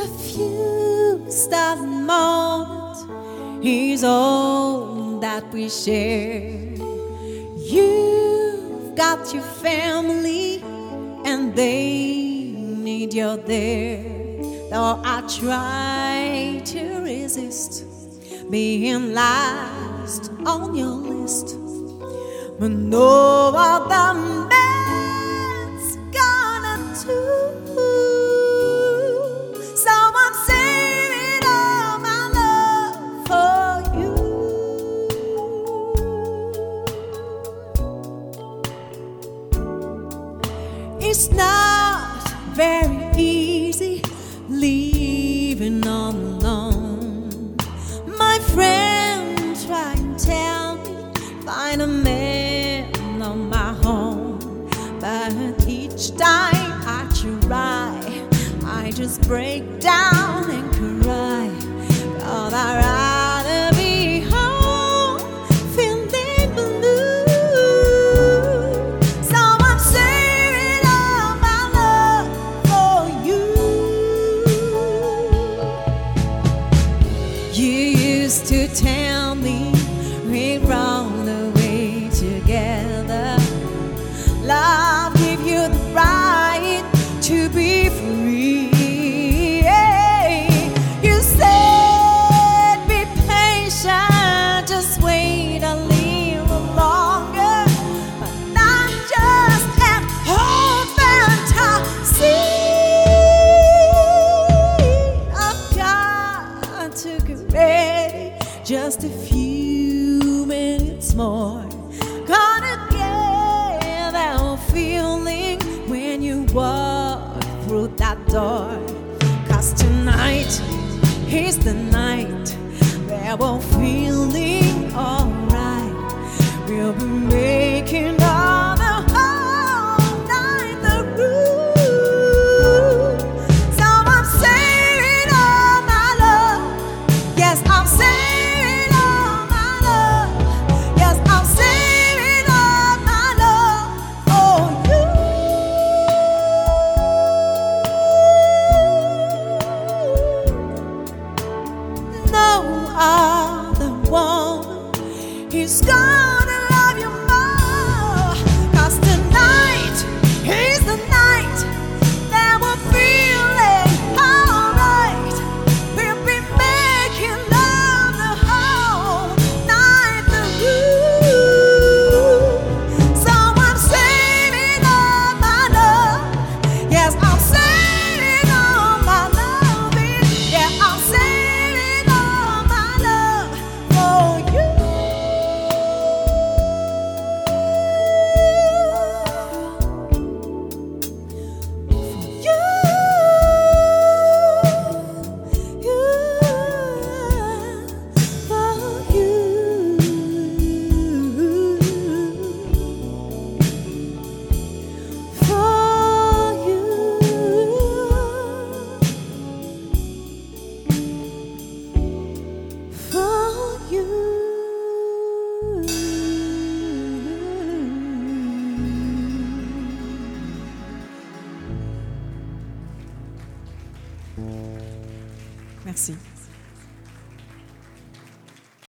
a few starting moments is all that we share. You've got your family and they need you there. Though I try to resist being last on your list, but no other man's gonna do. So I'm saving all my love for you. It's not very easy leaving all alone. My friend tried to tell me find a man on my own, but each time I try, I just break down and cry. God, I'd rather be home feeling blue. So I'm saving all my love for you. You used to tell me we'd run away together. Love give you the right to be free. You said be patient, just wait a little longer. But I'm just an old fantasy. I've got to get ready, just a few minutes more. Gonna get that feeling when you walk through that door. 'Cause tonight is the night that we're feeling alright. We'll be making all the whole night through. So I'm saving all my love. Yes, I'm saving all my love. Yes, I'm saving all my love for you. No other woman is gonna love you more. 'Cause tonight is the night that we're feeling alright. We'll be making love the whole night through. So I'm saving all my love. Yes, I'm saving all my loving. Yeah, I'm saving all my love for you. Merci.